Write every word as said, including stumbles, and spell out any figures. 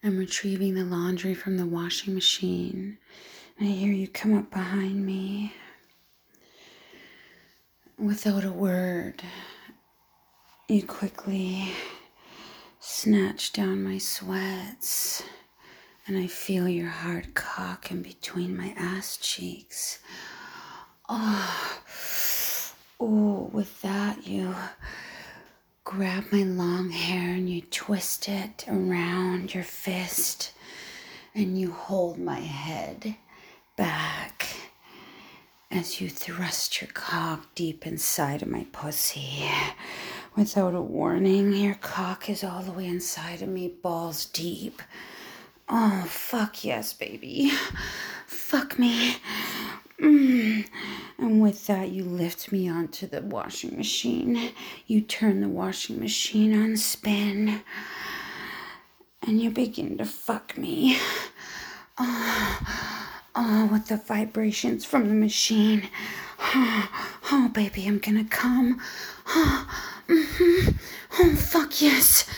I'm retrieving the laundry from the washing machine. I hear you come up behind me. Without a word, you quickly snatch down my sweats, and I feel your hard cock in between my ass cheeks. Oh, oh, with that, you grab my long hair and you twist it around your fist, and you hold my head back as you thrust your cock deep inside of my pussy. Without a warning, your cock is all the way inside of me, balls deep. Oh, fuck yes, baby. Fuck me. Mm. And with that, you lift me onto the washing machine. You turn the washing machine on spin, and you begin to fuck me. Oh, oh, with the vibrations from the machine. Oh, oh baby, I'm gonna come. Oh, mm-hmm. Oh, fuck yes.